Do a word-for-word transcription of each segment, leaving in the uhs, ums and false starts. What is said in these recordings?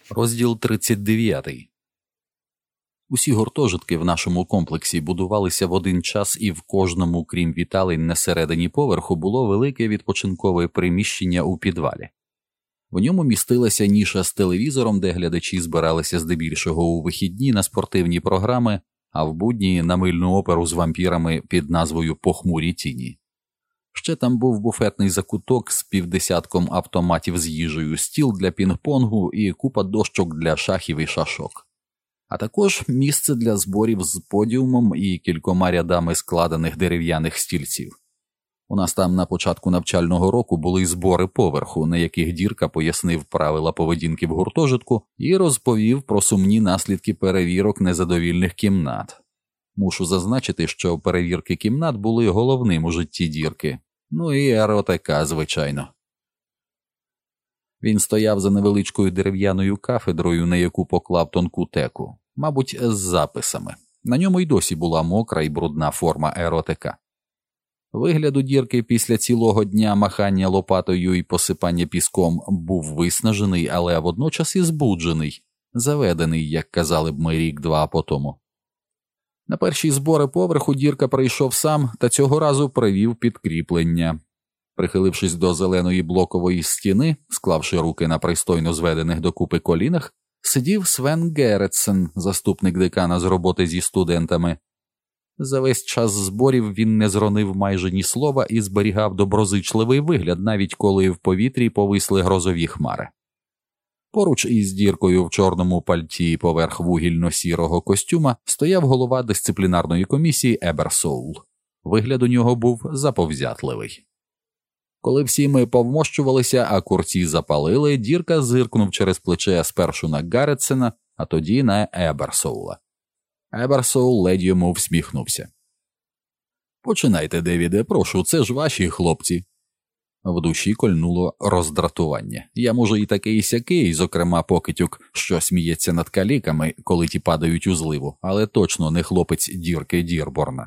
Розділ тридцять дев'ятий. Усі гуртожитки в нашому комплексі будувалися в один час, і в кожному, крім віталень на середині поверху, було велике відпочинкове приміщення у підвалі. В ньому містилася ніша з телевізором, де глядачі збиралися здебільшого у вихідні на спортивні програми, а в будні на мильну оперу з вампірами під назвою «Похмурі тіні». Ще там був буфетний закуток з півдесятком автоматів з їжею, стіл для пінг-понгу і купа дощок для шахів і шашок. А також місце для зборів з подіумом і кількома рядами складених дерев'яних стільців. У нас там на початку навчального року були збори поверху, на яких Дірка пояснив правила поведінки в гуртожитку і розповів про сумні наслідки перевірок незадовільних кімнат. Мушу зазначити, що перевірки кімнат були головним у житті Дірки. Ну і еротика, звичайно. Він стояв за невеличкою дерев'яною кафедрою, на яку поклав тонку теку, мабуть, з записами. На ньому й досі була мокра і брудна форма еротика. Вигляд у Дірки після цілого дня махання лопатою і посипання піском був виснажений, але водночас і збуджений, заведений, як казали б ми рік-два по тому. На перші збори поверху Дірка прийшов сам та цього разу привів підкріплення. Прихилившись до зеленої блокової стіни, склавши руки на пристойно зведених докупи колінах, сидів Свен Геретсен, заступник декана з роботи зі студентами. За весь час зборів він не зронив майже ні слова і зберігав доброзичливий вигляд, навіть коли в повітрі повисли грозові хмари. Поруч із Діркою в чорному пальті поверх вугільно-сірого костюма стояв голова дисциплінарної комісії Еберсоул. Вигляд у нього був заповзятливий. Коли всі ми повмощувалися, а курці запалили, Дірка зиркнув через плече спершу на Гарретсена, а тоді на Еберсоула. Еберсоул ледь йому всміхнувся. «Починайте, Девіде, прошу, це ж ваші хлопці». В душі кольнуло роздратування. Я, може, і такий сякий, зокрема покидьок, що сміється над каліками, коли ті падають у зливу, але точно не хлопець Дірки Дірборна.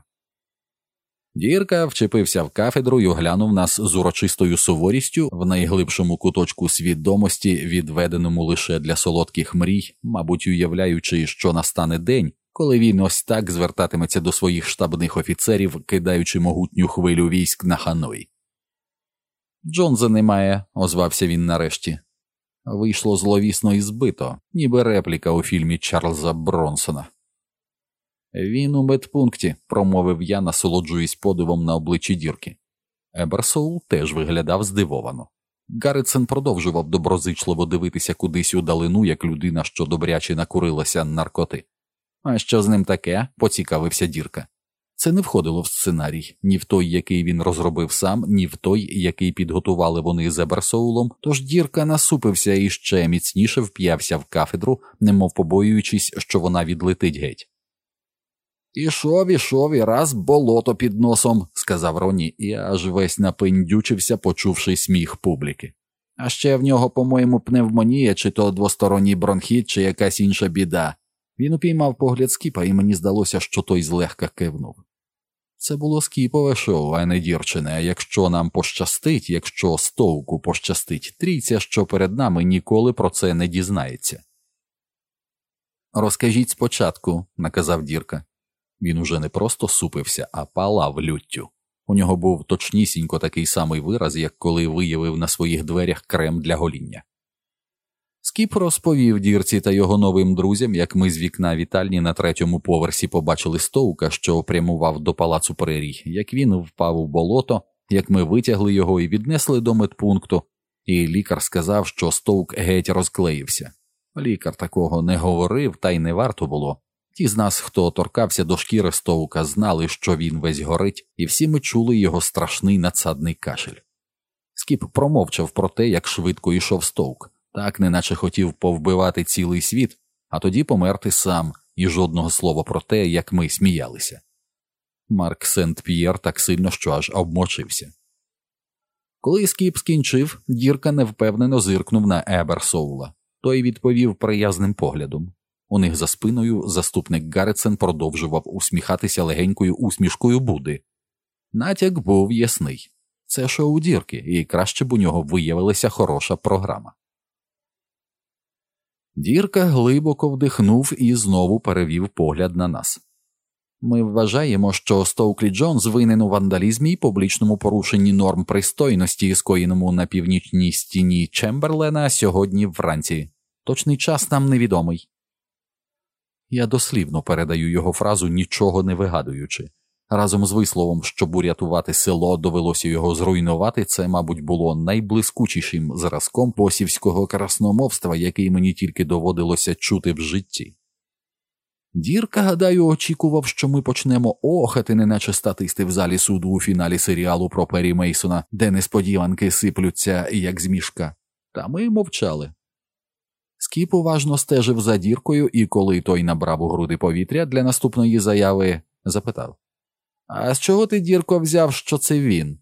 Дірка вчепився в кафедру й оглянув нас з урочистою суворістю в найглибшому куточку свідомості, відведеному лише для солодких мрій, мабуть, уявляючи, що настане день, коли він ось так звертатиметься до своїх штабних офіцерів, кидаючи могутню хвилю військ на Ханой. «Джонса немає», – озвався він нарешті. Вийшло зловісно і збито, ніби репліка у фільмі Чарльза Бронсона. «Він у медпункті», – промовив я, насолоджуючись подивом на обличчі Дірки. Еберсоул теж виглядав здивовано. Гарретсен продовжував доброзичливо дивитися кудись у далину, як людина, що добряче накурилася наркоти. «А що з ним таке?» – поцікавився Дірка. Це не входило в сценарій, ні в той, який він розробив сам, ні в той, який підготували вони з Еберсоулом, тож Дірка насупився і ще міцніше вп'явся в кафедру, немов побоюючись, що вона відлетить геть. «Ішов, ішов і раз болото під носом», – сказав Роні, і аж весь напиндючився, почувши сміх публіки. «А ще в нього, по-моєму, пневмонія, чи то двосторонній бронхіт, чи якась інша біда». Він упіймав погляд Скіпа, і мені здалося, що той злегка кивнув. Це було Скіпове шоу, а не Дірчине, а якщо нам пощастить, якщо Стоуку пощастить, трійця, що перед нами, ніколи про це не дізнається. «Розкажіть спочатку», – наказав Дірка. Він уже не просто супився, а палав люттю. У нього був точнісінько такий самий вираз, як коли виявив на своїх дверях крем для гоління. Скіп розповів Дірці та його новим друзям, як ми з вікна вітальні на третьому поверсі побачили Стоука, що прямував до палацу прерій, як він впав у болото, як ми витягли його і віднесли до медпункту, і лікар сказав, що Стоук геть розклеївся. Лікар такого не говорив, та й не варто було. Ті з нас, хто торкався до шкіри Стоука, знали, що він весь горить, і всі ми чули його страшний надсадний кашель. Скіп промовчав про те, як швидко йшов Стоук. Так, неначе хотів повбивати цілий світ, а тоді померти сам, і жодного слова про те, як ми сміялися. Марк Сент-П'єр так сильно, що аж обмочився. Коли Скіп скінчив, Дірка невпевнено зиркнув на Еберсоула. Той відповів приязним поглядом. У них за спиною заступник Гарретсен продовжував усміхатися легенькою усмішкою Будди. Натяк був ясний. Це шоу Дірки, і краще б у нього виявилася хороша програма. Дірка глибоко вдихнув і знову перевів погляд на нас. Ми вважаємо, що Стоуклі Джонс винен у вандалізмі і публічному порушенні норм пристойності, скоєному на північній стіні Чемберлена сьогодні вранці. Точний час нам невідомий. Я дослівно передаю його фразу, нічого не вигадуючи. Разом з висловом, щоб урятувати село, довелося його зруйнувати, це, мабуть, було найблискучішим зразком босівського красномовства, який мені тільки доводилося чути в житті. Дірка, гадаю, очікував, що ми почнемо охати, неначе статисти в залі суду у фіналі серіалу про Пері Мейсона, де несподіванки сиплються, як з мішка. Та ми мовчали. Скіп уважно стежив за Діркою, і коли той набрав у груди повітря для наступної заяви, запитав: «А з чого ти, Дірко, взяв, що це він?»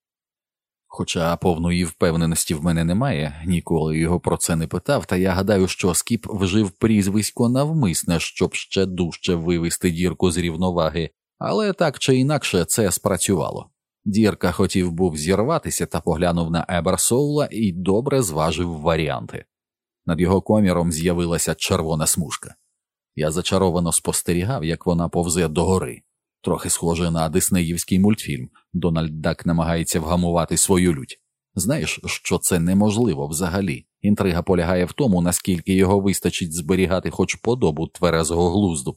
Хоча повної впевненості в мене немає, ніколи його про це не питав, та я гадаю, що Скіп вжив прізвисько навмисне, щоб ще дужче вивести Дірку з рівноваги, але так чи інакше це спрацювало. Дірка хотів був зірватися та поглянув на Еберсоула і добре зважив варіанти. Над його коміром з'явилася червона смужка. Я зачаровано спостерігав, як вона повзе догори. Трохи схоже на диснеївський мультфільм. Дональд Дак намагається вгамувати свою лють. Знаєш, що це неможливо взагалі. Інтрига полягає в тому, наскільки його вистачить зберігати хоч подобу тверезого глузду.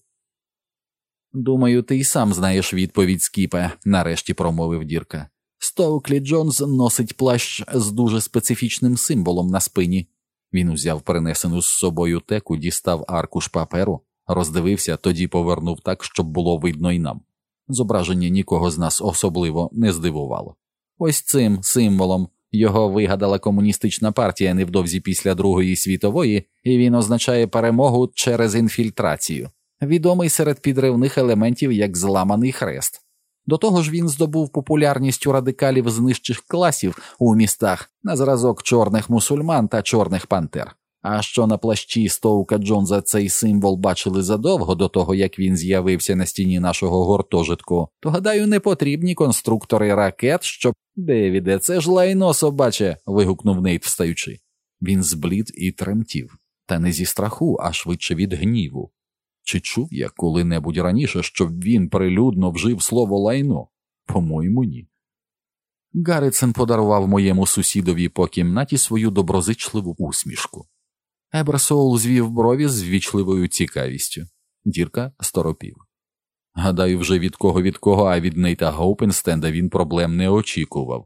«Думаю, ти й сам знаєш відповідь, Скіпе», – нарешті промовив Дірка. «Стоуклі Джонс носить плащ з дуже специфічним символом на спині». Він узяв принесену з собою теку, дістав аркуш паперу, роздивився, тоді повернув так, щоб було видно й нам. Зображення нікого з нас особливо не здивувало. Ось цим символом його вигадала комуністична партія невдовзі після Другої світової, і він означає перемогу через інфільтрацію. Відомий серед підривних елементів як зламаний хрест. До того ж він здобув популярність у радикалів з нижчих класів у містах на зразок чорних мусульман та чорних пантер. А що на плащі Стоука Джонса цей символ бачили задовго до того, як він з'явився на стіні нашого гуртожитку, то, гадаю, не потрібні конструктори ракет, щоб... «Девіде, це ж лайно собаче!» – вигукнув Нейт, встаючи. Він зблід і тремтів. Та не зі страху, а швидше від гніву. Чи чув я коли-небудь раніше, щоб він прилюдно вжив слово «лайно»? По-моєму, ні. Гаррітсон подарував моєму сусідові по кімнаті свою доброзичливу усмішку. Еберсоул звів брові з ввічливою цікавістю. Дірка сторопів. Гадаю, вже від кого від кого, а від Нейта Гоупенстенда він проблем не очікував.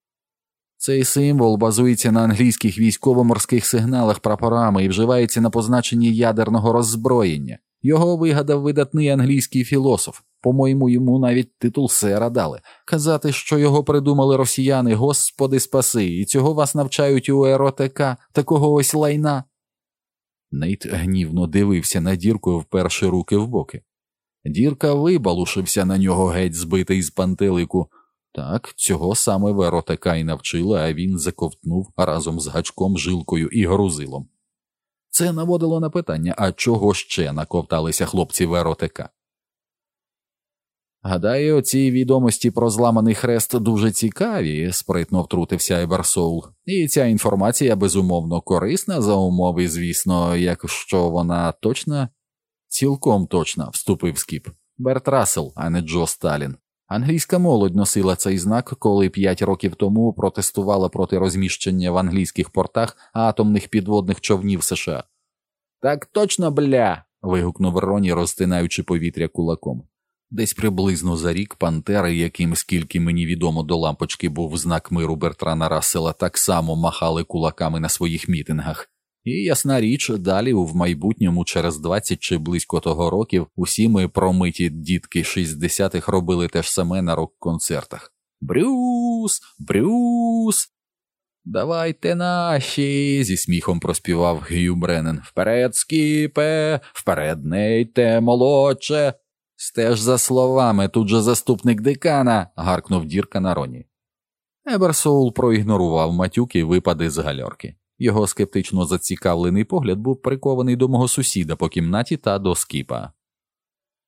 Цей символ базується на англійських військово-морських сигналах прапорами і вживається на позначенні ядерного роззброєння. Його вигадав видатний англійський філософ. По-моєму, йому навіть титул сера дали. Казати, що його придумали росіяни, господи спаси, і цього вас навчають у ЕРОТК, такого ось лайна. Нейт гнівно дивився на Дірку, вперши руки в боки. Дірка вибалушився на нього, геть збитий з пантелику. Так, цього саме в ЕРОТК і навчили, а він заковтнув разом з гачком, жилкою і грузилом. Це наводило на питання, а чого ще наковталися хлопці в ЕРОТК? «Гадаю, оці відомості про зламаний хрест дуже цікаві», – спритно втрутився Еберсоул. «І ця інформація, безумовно, корисна за умови, звісно, якщо вона точна?» «Цілком точна», – вступив Скіп. «Берт Рассел, а не Джо Сталін. Англійська молодь носила цей знак, коли п'ять років тому протестувала проти розміщення в англійських портах атомних підводних човнів США». «Так точно, бля!» – вигукнув Роні, розтинаючи повітря кулаком. Десь приблизно за рік пантери, яким, скільки мені відомо, до лампочки був знак миру Бертрана Рассела, так само махали кулаками на своїх мітингах. І, ясна річ, далі, в майбутньому, через двадцять чи близько того років, усі ми промиті дітки шістдесятих робили те ж саме на рок-концертах. «Брюс! Брюс!» «Давайте наші!» – зі сміхом проспівав Гью Бреннен. «Вперед, Скіпе! Вперед, Нейте, молодше!» «Стеж за словами, тут же заступник декана!» – гаркнув Дірка на Роні. Еберсоул проігнорував матюки і випади з гальорки. Його скептично зацікавлений погляд був прикований до мого сусіда по кімнаті та до Скіпа.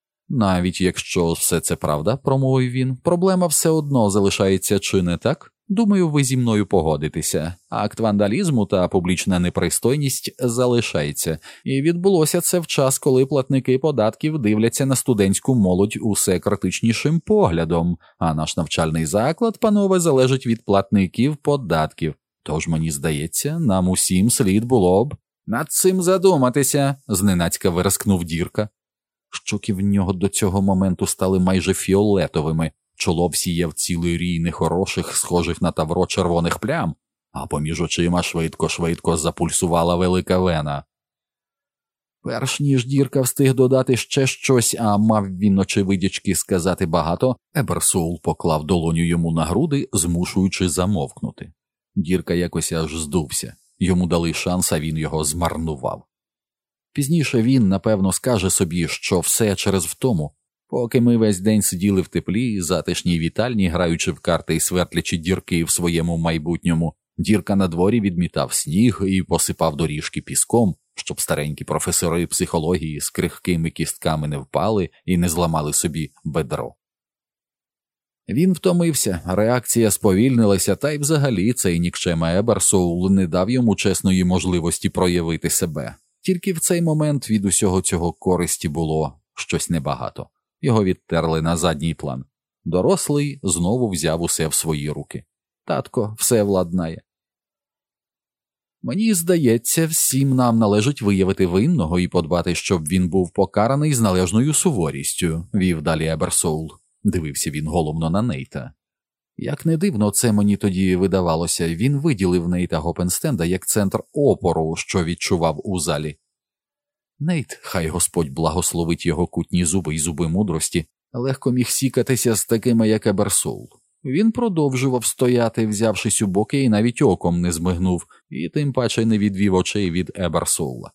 «Навіть якщо все це правда, – промовив він, – проблема все одно залишається, чи не так? Думаю, ви зі мною погодитеся. Акт вандалізму та публічна непристойність залишається. І відбулося це в час, коли платники податків дивляться на студентську молодь усе критичнішим поглядом, а наш навчальний заклад, панове, залежить від платників податків. Тож, мені здається, нам усім слід було б над цим задуматися, зненацька вирискнув Дірка. Щоки в нього до цього моменту стали майже фіолетовими, чоло всіяв цілий рій нехороших, схожих на тавро червоних плям, а поміж очима швидко-швидко запульсувала велика вена. Перш ніж Дірка встиг додати ще щось, а мав він, очевидячки, сказати багато, Еберсоул поклав долоню йому на груди, змушуючи замовкнути. Дірка якось аж здувся. Йому дали шанс, а він його змарнував. Пізніше він, напевно, скаже собі, що все через втому. Поки ми весь день сиділи в теплі, затишній вітальні, граючи в карти і свертлячи дірки в своєму майбутньому, Дірка на дворі відмітав сніг і посипав доріжки піском, щоб старенькі професори психології з крихкими кістками не впали і не зламали собі бедро. Він втомився, реакція сповільнилася, та й взагалі цей нікчема Еберсоул не дав йому чесної можливості проявити себе. Тільки в цей момент від усього цього користі було щось небагато. Його відтерли на задній план. Дорослий знову взяв усе в свої руки. Татко все владнає. Мені здається, всім нам належить виявити винного і подбати, щоб він був покараний з належною суворістю, вів далі Еберсоул. Дивився він головно на Нейта. Як не дивно, це мені тоді видавалося, він виділив Нейта Гопенстенда як центр опору, що відчував у залі. Нейт, хай Господь благословить його кутні зуби й зуби мудрості, легко міг сікатися з такими, як Еберсоул. Він продовжував стояти, взявшись у боки, і навіть оком не змигнув, і тим паче не відвів очей від Еберсоула.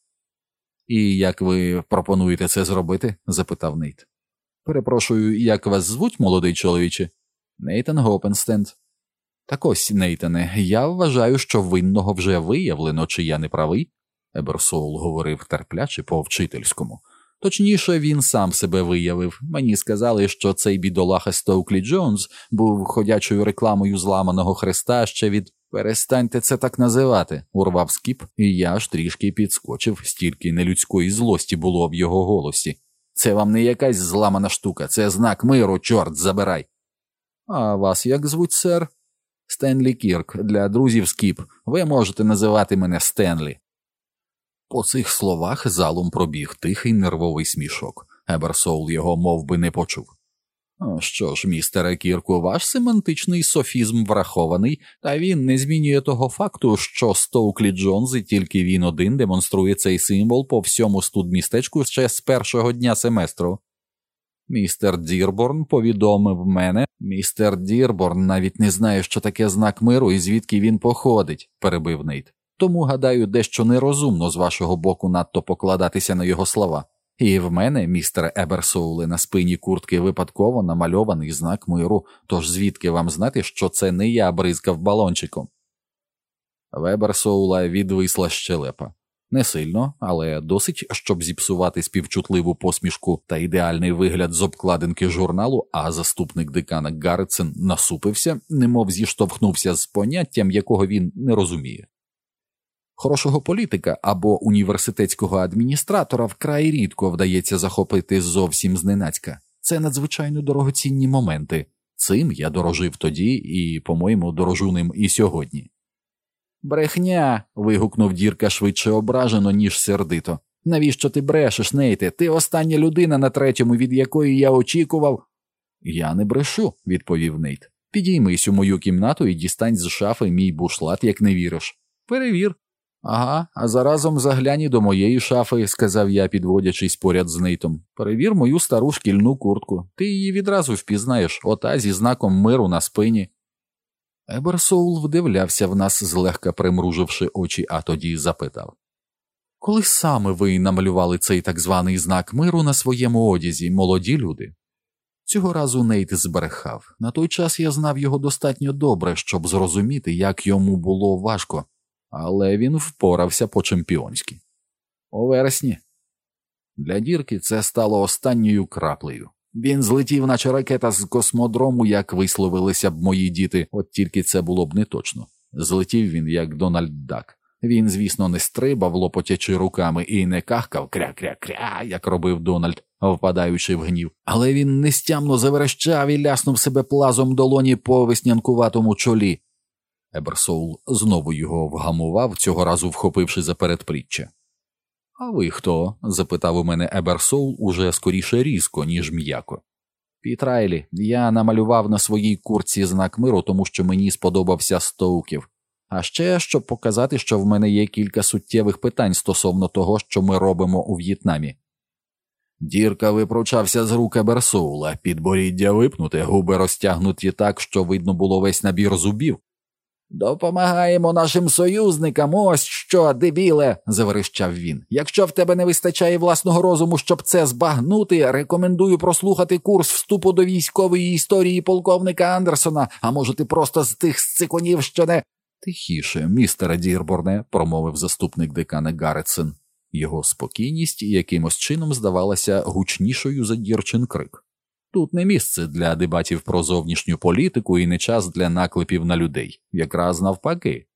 «І як ви пропонуєте це зробити?» – запитав Нейт. «Перепрошую, як вас звуть, молодий чоловіче?» «Нейтан Гопенстенд». «Так ось, Нейтане, я вважаю, що винного вже виявлено, чи я не правий?» Еберсоул говорив терпляче по-вчительському. Точніше, він сам себе виявив. Мені сказали, що цей бідолаха Стоуклі Джонс був ходячою рекламою зламаного хреста ще від «перестаньте це так називати», урвав Скіп, і я аж трішки підскочив, стільки нелюдської злості було в його голосі. «Це вам не якась зламана штука, це знак миру, чорт забирай!» «А вас як звуть, сер?» «Стенлі Кірк, для друзів Скіп. Ви можете називати мене Стенлі». По цих словах залом пробіг тихий нервовий смішок. Еберсоул його мов би не почув. «О, що ж, містере Кірку, ваш семантичний софізм врахований, та він не змінює того факту, що Стоуклі Джонс і тільки він один демонструє цей символ по всьому студмістечку ще з першого дня семестру. Містер Дірборн повідомив мене, містер Дірборн навіть не знає, що таке знак миру і звідки він походить», – перебив Нейт. «Тому, гадаю, дещо нерозумно з вашого боку надто покладатися на його слова. І в мене, містере Еберсоуле, на спині куртки випадково намальований знак миру, тож звідки вам знати, що це не я бризкав балончиком?» В Еберсоула відвисла щелепа. Не сильно, але досить, щоб зіпсувати співчутливу посмішку та ідеальний вигляд з обкладинки журналу, а заступник декана Гарретсен насупився, немов зіштовхнувся з поняттям, якого він не розуміє. Хорошого політика або університетського адміністратора вкрай рідко вдається захопити зовсім зненацька. Це надзвичайно дорогоцінні моменти. Цим я дорожив тоді і, по-моєму, дорожу ним і сьогодні. «Брехня!» – вигукнув Дірка швидше ображено, ніж сердито. «Навіщо ти брешеш, Нейте? Ти остання людина на третьому, від якої я очікував...» «Я не брешу», – відповів Нейт. «Підіймись у мою кімнату і дістань з шафи мій бушлат, як не віриш. Перевір». «Ага, а заразом заглянь і до моєї шафи», – сказав я, підводячись поряд з Нейтом. «Перевір мою стару шкільну куртку. Ти її відразу впізнаєш, ота зі знаком миру на спині». Еберсоул вдивлявся в нас, злегка примруживши очі, а тоді запитав. «Коли саме ви намалювали цей так званий знак миру на своєму одязі, молоді люди?» Цього разу Нейт збрехав. На той час я знав його достатньо добре, щоб зрозуміти, як йому було важко. Але він впорався по-чемпіонськи. «У вересні». Для Дірки це стало останньою краплею. Він злетів, наче ракета з космодрому, як висловилися б мої діти, от тільки це було б не точно. Злетів він, як Дональд Дак. Він, звісно, не стрибав, лопотячи руками, і не кахкав кря-кря-кря, як робив Дональд, впадаючи в гнів. Але він нестямно заверещав і ляснув себе плазом долоні по веснянкуватому чолі. Еберсоул знову його вгамував, цього разу вхопивши за передпліччя. «А ви хто?» – запитав у мене Еберсоул уже скоріше різко, ніж м'яко. «Піт Райлі, я намалював на своїй куртці знак миру, тому що мені сподобався Стоуків. А ще, щоб показати, що в мене є кілька суттєвих питань стосовно того, що ми робимо у В'єтнамі». Дірка випручався з рук Еберсоула, підборіддя випнуте, губи розтягнуті так, що видно було весь набір зубів. «Допомагаємо нашим союзникам, ось що, дебіле!» – заверещав він. «Якщо в тебе не вистачає власного розуму, щоб це збагнути, рекомендую прослухати курс вступу до військової історії полковника Андерсона, а може ти просто з тих сцикунів, що не...» «Тихіше, містере Дірборне», – промовив заступник декана Гарретсон. Його спокійність якимось чином здавалася гучнішою за Дірчин крик. Тут не місце для дебатів про зовнішню політику і не час для наклепів на людей. Якраз навпаки.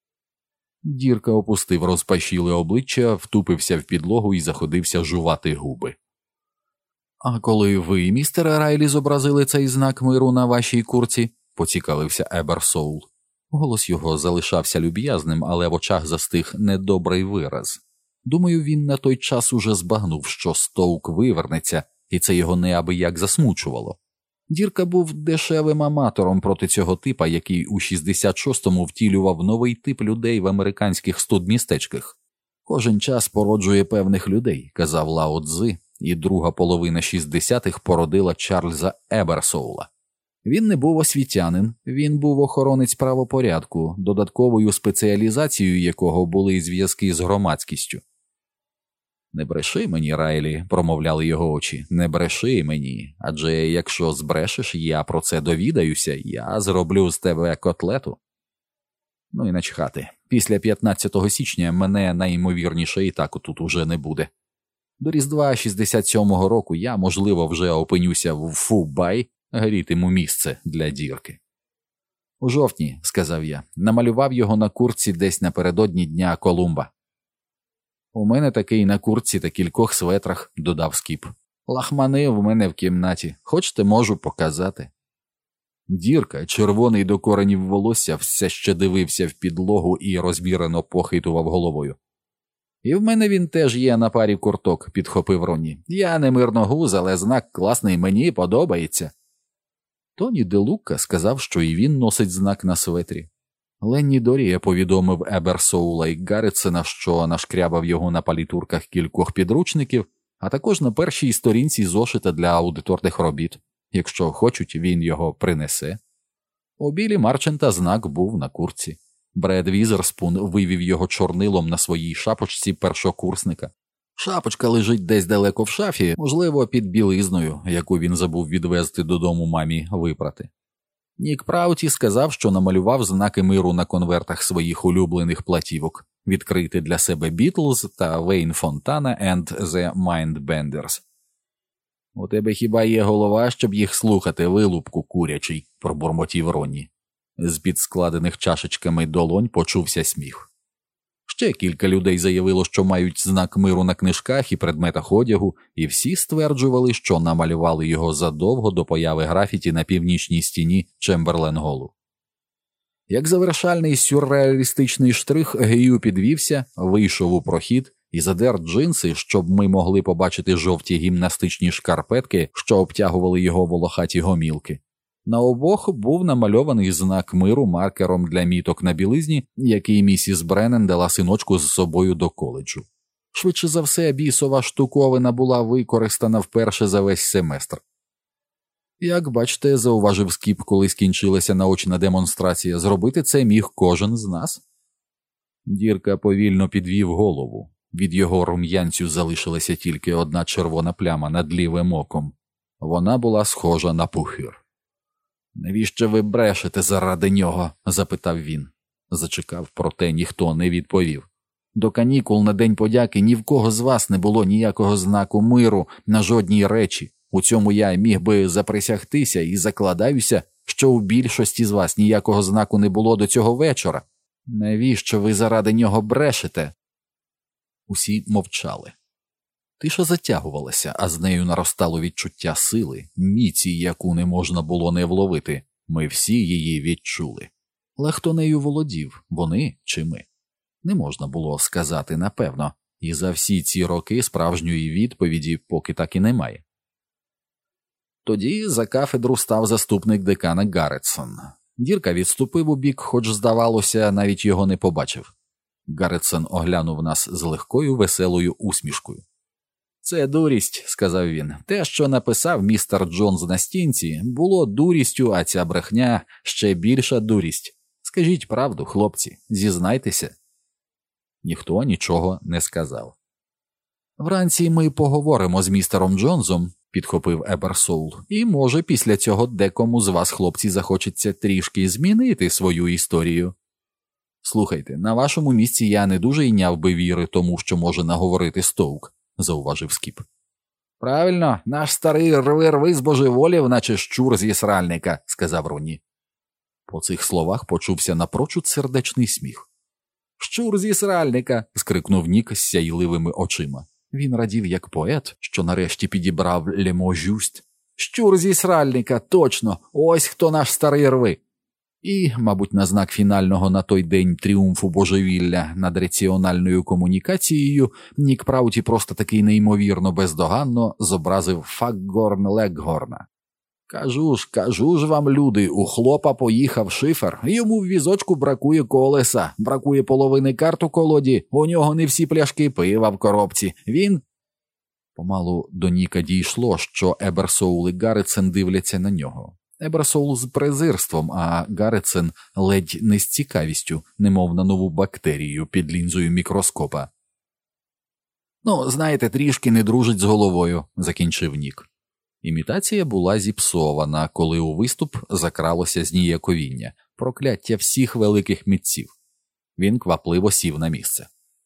Дірка опустив розпашіле обличчя, втупився в підлогу і заходився жувати губи. «А коли ви, містере Райлі, зобразили цей знак миру на вашій курці?» – поцікавився Еберсоул. Голос його залишався люб'язним, але в очах застиг недобрий вираз. Думаю, він на той час уже збагнув, що Стоук вивернеться, і це його неабияк засмучувало. Дірка був дешевим аматором проти цього типа, який у шістдесят шостому втілював новий тип людей в американських студмістечках. «Кожен час породжує певних людей», – казав Лао Цзи, і друга половина шістдесятих породила Чарльза Еберсоула. Він не був освітянин, він був охоронець правопорядку, додатковою спеціалізацією якого були зв'язки з громадськістю. «Не бреши мені, Райлі», – промовляли його очі, – «не бреши мені, адже якщо збрешеш, я про це довідаюся, я зроблю з тебе котлету». Ну і начхати, після п'ятнадцятого січня мене найімовірніше і так тут уже не буде. До Різдва шістдесят сьомого року я, можливо, вже опинюся в Фу-Бай, грітиму місце для Дірки. «У жовтні», – сказав я, – намалював його на куртці десь напередодні Дня Колумба. «У мене такий на куртці та кількох светрах», – додав Скіп. «Лахмани в мене в кімнаті. Хочете, можу показати». Дірка, червоний до коренів волосся, все ще дивився в підлогу і розмірено похитував головою. «І в мене він теж є на парі курток», – підхопив Ронні. «Я не мирногуз, але знак класний, мені подобається». Тоні де Лука сказав, що і він носить знак на светрі. Ленні Дорія повідомив Еберсоула і Гарретсона, що нашкрябав його на палітурках кількох підручників, а також на першій сторінці зошита для аудиторних робіт. Якщо хочуть, він його принесе. У Білі Марчента знак був на куртці. Бред Візерспун вивів його чорнилом на своїй шапочці першокурсника. Шапочка лежить десь далеко в шафі, можливо, під білизною, яку він забув відвезти додому мамі випрати. Нік Прауті сказав, що намалював знаки миру на конвертах своїх улюблених платівок, відкрити для себе Бітлз та Вейн Фонтана and the Mindbenders. «У тебе хіба є голова, щоб їх слухати, вилупку курячий?» – пробурмотів Ронні. З-під складених чашечками долонь почувся сміх. Ще кілька людей заявило, що мають знак миру на книжках і предметах одягу, і всі стверджували, що намалювали його задовго до появи графіті на північній стіні Чемберлен-Голу. Як завершальний сюрреалістичний штрих, Гею підвівся, вийшов у прохід і задер джинси, щоб ми могли побачити жовті гімнастичні шкарпетки, що обтягували його волохаті гомілки. На обох був намальований знак миру маркером для міток на білизні, який місіс Бреннен дала синочку з собою до коледжу. Швидше за все, бісова штуковина була використана вперше за весь семестр. Як бачите, зауважив Скіп, коли скінчилася наочна демонстрація, зробити це міг кожен з нас. Дірка повільно підвів голову. Від його рум'янцю залишилася тільки одна червона пляма над лівим оком. Вона була схожа на пухир. «Навіщо ви брешете заради нього?» – запитав він. Зачекав, проте ніхто не відповів. До канікул на День подяки ні в кого з вас не було ніякого знаку миру на жодній речі. У цьому я міг би заприсягтися і закладаюся, що у більшості з вас ніякого знаку не було до цього вечора. Навіщо ви заради нього брешете?» Усі мовчали. Тиша затягувалася, а з нею наростало відчуття сили, міці, яку не можна було не вловити. Ми всі її відчули. Але хто нею володів, вони чи ми? Не можна було сказати напевно, і за всі ці роки справжньої відповіді поки так і немає. Тоді за кафедру став заступник декана Гарретсон. Дірка відступив у бік, хоч, здавалося, навіть його не побачив. Гарретсон оглянув нас з легкою веселою усмішкою. «Це дурість», – сказав він. «Те, що написав містер Джонс на стінці, було дурістю, а ця брехня – ще більша дурість. Скажіть правду, хлопці, зізнайтеся». Ніхто нічого не сказав. «Вранці ми поговоримо з містером Джонсом», – підхопив Еберсоул, «і, може, після цього декому з вас, хлопці, захочеться трішки змінити свою історію». «Слухайте, на вашому місці я не дуже йняв би віри тому, що може наговорити Стоук», – зауважив Скіп. «Правильно, наш старий рви-рви збожеволів, наче щур зі сральника», – сказав Ронні. По цих словах почувся напрочуд сердечний сміх. «Щур зі сральника!» – скрикнув Нік з сяйливими очима. Він радів як поет, що нарешті підібрав лемо жюст. «Щур зі сральника, точно! Ось хто наш старий рви!» І, мабуть, на знак фінального на той день тріумфу божевілля над раціональною комунікацією, Нік Прауті просто таки неймовірно бездоганно зобразив Факгорн Леггорна. «Кажу ж, кажу ж вам, люди, у хлопа поїхав шифер, йому в візочку бракує колеса, бракує половини карт у колоді, у нього не всі пляшки пива в коробці, він...» Помалу до Ніка дійшло, що Еберсоул і Гарретсон дивляться на нього. Еберсоул з презирством, а Гарретсон ледь не з цікавістю, немов на нову бактерію під лінзою мікроскопа. «Ну, знаєте, трішки не дружить з головою», – закінчив Нік. Імітація була зіпсована, коли у виступ закралося зніяковіння, прокляття всіх великих митців. Він квапливо сів на місце.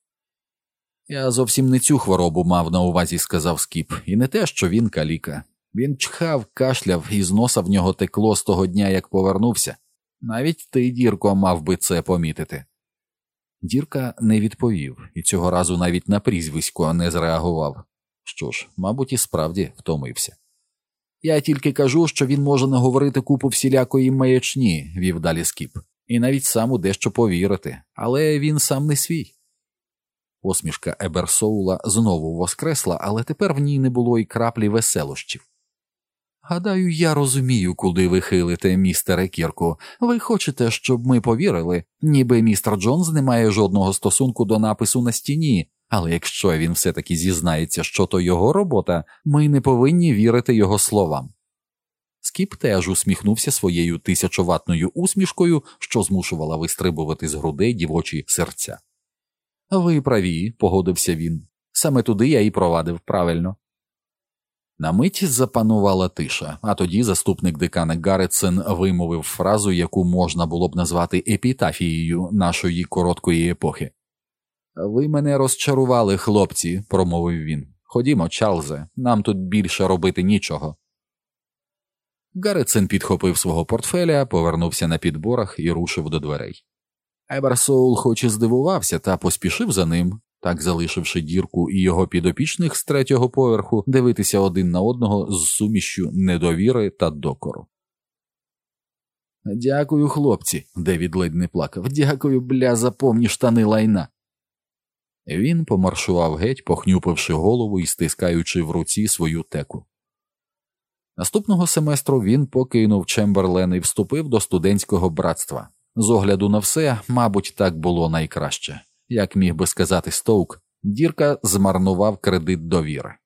«Я зовсім не цю хворобу мав на увазі», – сказав Скіп, – «і не те, що він каліка. Він чхав, кашляв, і з носа в нього текло з того дня, як повернувся. Навіть ти, Дірко, мав би це помітити». Дірка не відповів, і цього разу навіть на прізвисько не зреагував. Що ж, мабуть, і справді втомився. «Я тільки кажу, що він може наговорити купу всілякої маячні», – вів далі Скіп, – «і навіть сам у дещо повірити, але він сам не свій». Посмішка Еберсоула знову воскресла, але тепер в ній не було й краплі веселощів. «Гадаю, я розумію, куди ви хилите, містере Кірку. Ви хочете, щоб ми повірили, ніби містер Джонс не має жодного стосунку до напису на стіні, але якщо він все-таки зізнається, що то його робота, ми не повинні вірити його словам». Скіп теж усміхнувся своєю тисячоватною усмішкою, що змушувала вистрибувати з грудей дівочі серця. «Ви праві», – погодився він. «Саме туди я і провадив, правильно». На мить запанувала тиша, а тоді заступник декана Гарретсон вимовив фразу, яку можна було б назвати епітафією нашої короткої епохи. «Ви мене розчарували, хлопці», – промовив він. «Ходімо, Чарльзе, нам тут більше робити нічого». Гарретсон підхопив свого портфеля, повернувся на підборах і рушив до дверей. Еберсоул хоч і здивувався та поспішив за ним, так залишивши Дірку і його підопічних з третього поверху дивитися один на одного з сумішчю недовіри та докору. «Дякую, хлопці», – Девід ледь не плакав, – «дякую, бля, за повні штани лайна». Він помаршував геть, похнюпивши голову і стискаючи в руці свою теку. Наступного семестру він покинув Чемберлен і вступив до студентського братства. З огляду на все, мабуть, так було найкраще. Як міг би сказати Стоук, Дірка змарнував кредит довіри.